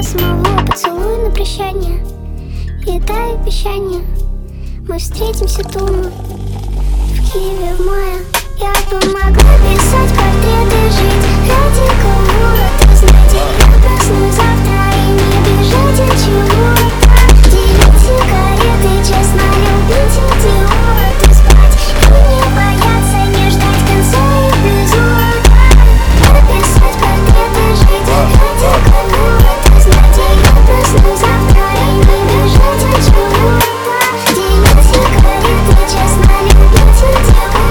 самого поцелуй на прощание. И дай обещание, мы встретимся дома в Киеве в мае. Я помогла писать портреты, жить ради кого-то. Знаете, я проснусь завтра и не бежать от чего-то. Делить сигареты, честно любить идиота. Спать и не бояться, не ждать конца эпизода. Написать портреты, жить ради кого-то. Знаете, я проснусь завтра и не бежать от чего-то. Делить сигареты, честно любить идиота.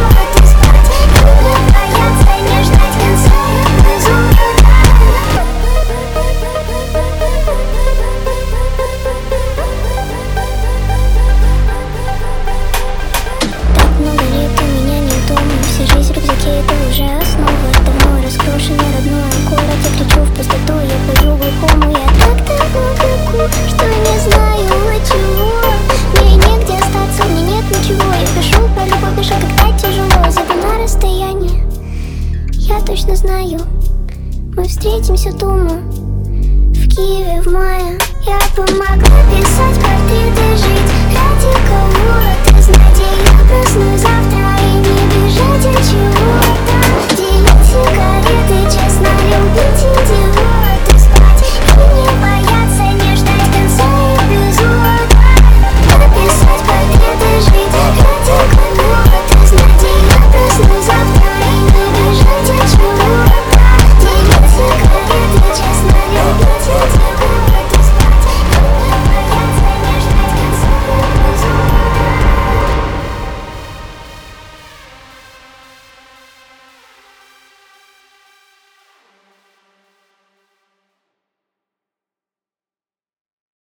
Что не знаю от чего. Мне негде остаться, мне нет ничего. Я пишу про любовь, пишу, когда тяжело. Зову на расстояние, я точно знаю, мы встретимся дома в Киеве в мае. Я помогла писать.